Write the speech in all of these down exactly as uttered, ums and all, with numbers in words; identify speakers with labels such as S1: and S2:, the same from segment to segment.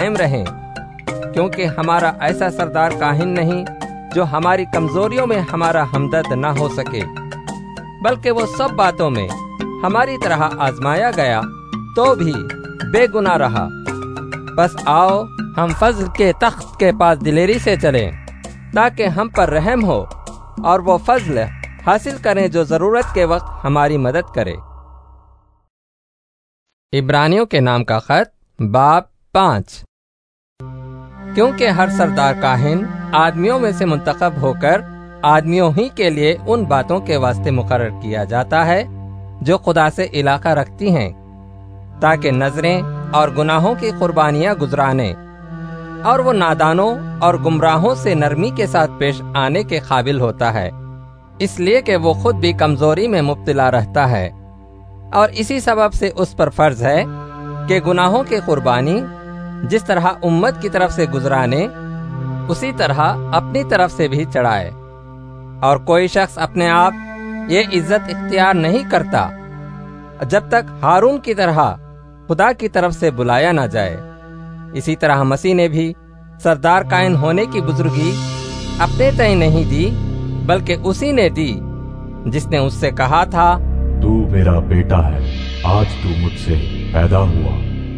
S1: قائم رہیں، کیونکہ ہمارا ایسا سردار کاہن نہیں جو ہماری کمزوریوں میں ہمارا ہمدرد نہ ہو سکے، بلکہ وہ سب باتوں میں ہماری طرح آزمایا گیا تو بھی بے گناہ رہا۔ بس آؤ ہم فضل کے تخت کے پاس دلیری سے چلیں، تاکہ ہم پر رحم ہو اور وہ فضل حاصل کریں جو ضرورت کے وقت ہماری مدد کرے۔ عبرانیوں کے نام کا خط باب پانچ۔ کیونکہ ہر سردار کاہن آدمیوں میں سے منتخب ہو کر آدمیوں ہی کے لیے ان باتوں کے واسطے مقرر کیا جاتا ہے جو خدا سے علاقہ رکھتی ہیں، تاکہ نظریں اور گناہوں کی قربانیاں گزرانے، اور وہ نادانوں اور گمراہوں سے نرمی کے ساتھ پیش آنے کے قابل ہوتا ہے، اس لیے کہ وہ خود بھی کمزوری میں مبتلا رہتا ہے، اور اسی سبب سے اس پر فرض ہے کہ گناہوں کی قربانی جس طرح امت کی طرف سے گزرانے، اسی طرح اپنی طرف سے بھی چڑھائے۔ اور کوئی شخص اپنے آپ یہ عزت اختیار نہیں کرتا جب تک ہارون کی طرح خدا کی طرف سے بلایا نہ جائے۔ اسی طرح مسیح نے بھی سردار کائن ہونے کی بزرگی اپنے تئیں نہیں دی، بلکہ اسی نے دی جس نے اس سے کہا تھا،
S2: تو میرا بیٹا ہے، آج تو مجھ سے پیدا ہوا۔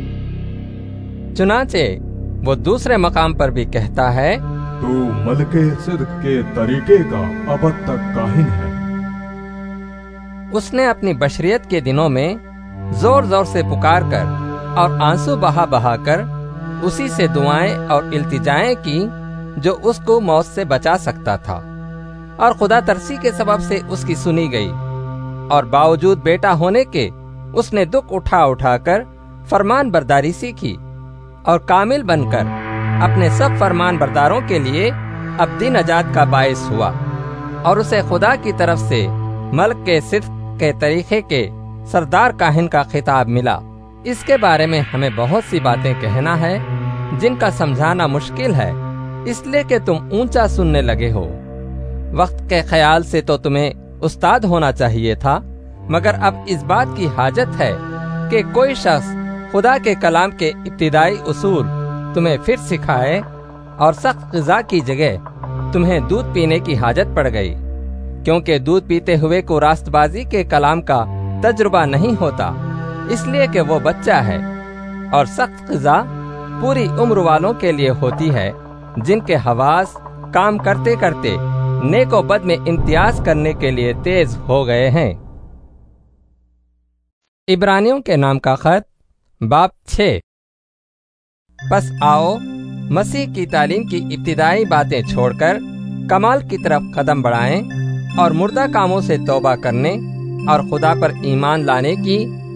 S1: چنانچہ وہ دوسرے مقام پر بھی کہتا ہے،
S2: تو ملک صدق کے طریقے کا ابد تک کاہن ہے۔
S1: اس نے اپنی بشریت کے دنوں میں زور زور سے پکار کر اور آنسو بہا بہا کر اسی سے دعائیں اور التجائیں کی جو اس کو موت سے بچا سکتا تھا، اور خدا ترسی کے سبب سے اس کی سنی گئی، اور باوجود بیٹا ہونے کے اس نے دکھ اٹھا اٹھا کر فرمان برداری سیکھی، اور کامل بن کر اپنے سب فرمان برداروں کے لیے ابدی نجات کا باعث ہوا، اور اسے خدا کی طرف سے ملک کے صدق کے طریقے کے سردار کاہن کا خطاب ملا۔ اس کے بارے میں ہمیں بہت سی باتیں کہنا ہے جن کا سمجھانا مشکل ہے، اس لیے کہ تم اونچا سننے لگے ہو۔ وقت کے خیال سے تو تمہیں استاد ہونا چاہیے تھا، مگر اب اس بات کی حاجت ہے کہ کوئی شخص خدا کے کلام کے ابتدائی اصول تمہیں پھر سکھائے، اور سخت غذا کی جگہ تمہیں دودھ پینے کی حاجت پڑ گئی، کیونکہ دودھ پیتے ہوئے کو راست بازی کے کلام کا تجربہ نہیں ہوتا، اس لیے کہ وہ بچہ ہے، اور سخت غذا پوری عمر والوں کے لیے ہوتی ہے جن کے حواس کام کرتے کرتے نیک و بد میں امتیاز کرنے کے لیے تیز ہو گئے ہیں۔ عبرانیوں کے نام کا خط باب چھ۔ پس آؤ مسیح کی تعلیم کی ابتدائی باتیں چھوڑ کر کمال کی طرف قدم بڑھائیں، اور مردہ کاموں سے توبہ کرنے اور خدا پر ایمان لانے کی